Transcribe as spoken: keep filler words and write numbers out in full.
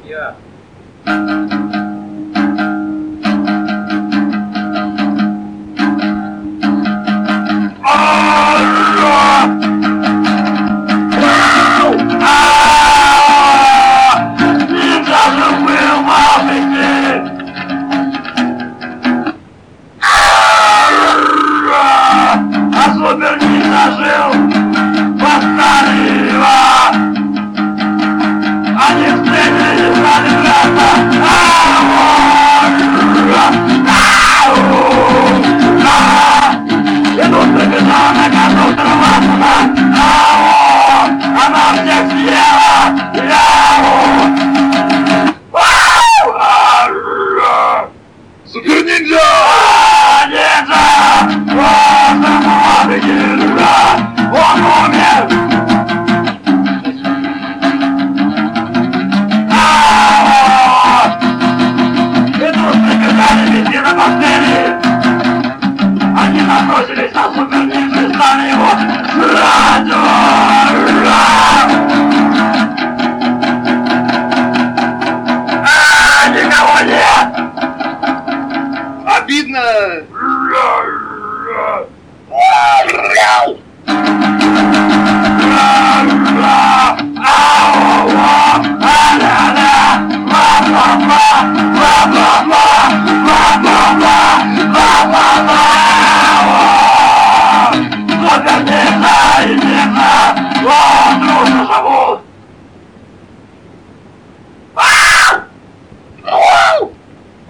Я. Супер не зажил, восстали они встретились на лежата. Идут побежала на кону трава. Она всех съела. Супер ниндзя! Ниндзя! Он умер! Идут приказали везде на постели. Они набросились на супер-ниндзю и стали его жрать! Никого нет! Обидно! Ла-ла-ла! Ла-ла-ла!